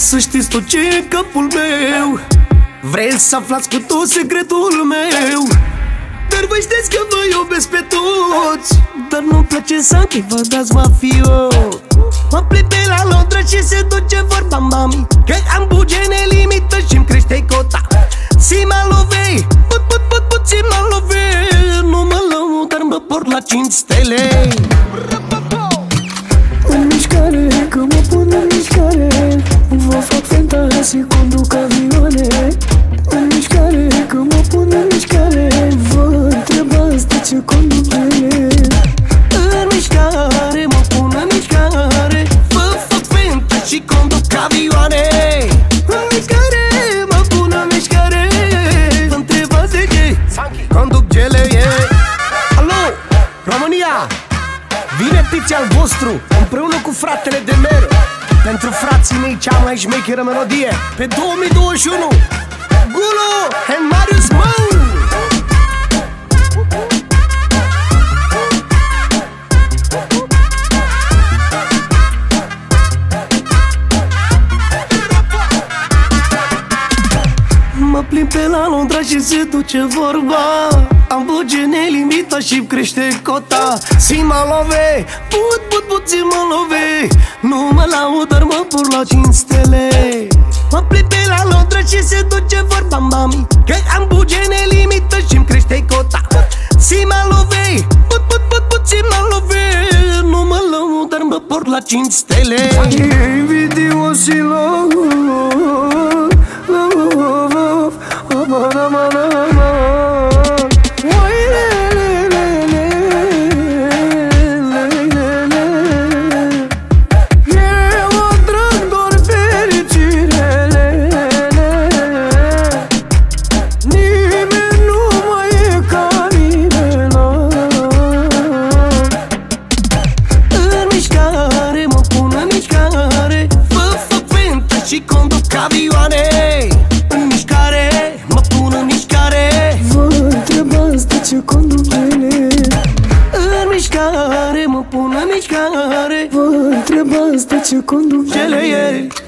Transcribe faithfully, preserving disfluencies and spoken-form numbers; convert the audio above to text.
să știți tot ce e în capul meu. Vreți să aflați cu tot secretul meu, dar voi știți că vă iubesc pe toți. Dar nu-mi place să închei, vă dați mafiot. Mă plimb pe la Londra și se duce vorba mami că am buget nelimită și-mi crește cota. Si mă lovei, put, put, put, put, si mă lovei. Nu mă laud, dar mă port la cinci stele. În mișcare, că mă pun în mișcare, vă fac fantasii, conduc avioane. În mișcare, că mă pun în mișcare, vă întrebați de ce conduc ele. În mișcare, mă pun în mișcare, vă fac fantasii și conduc avioane. În mișcare, mă pun în mișcare, vă întrebați de ce conduc gele. Alo, România! Vine Tiți al vostru, împreună cu fratele de mer, pentru frații mei cea mai șmecheră melodie pe două mii douăzeci și unu, Gulo and Marius Mou. Mă plimb pe la Londra și se duce vorba, am buget nelimitat și crește cota. Si mă love, put, put, put, si mă love. Nu mă laud, dar mă pur la cinci stele. Mă plimb pe la Londra și se duce vorba mami că am buget nelimitat și-mi crește cota. Si mă love, put, put, put, put, si mă love. Nu mă laud, dar mă pur la cinci stele. Invidiosilor, și conduc avioane. În mișcare, mă pun în mișcare, vă întrebați de ce conduc ele. În mișcare, mă pun în mișcare, vă întrebați de ce conduc ele.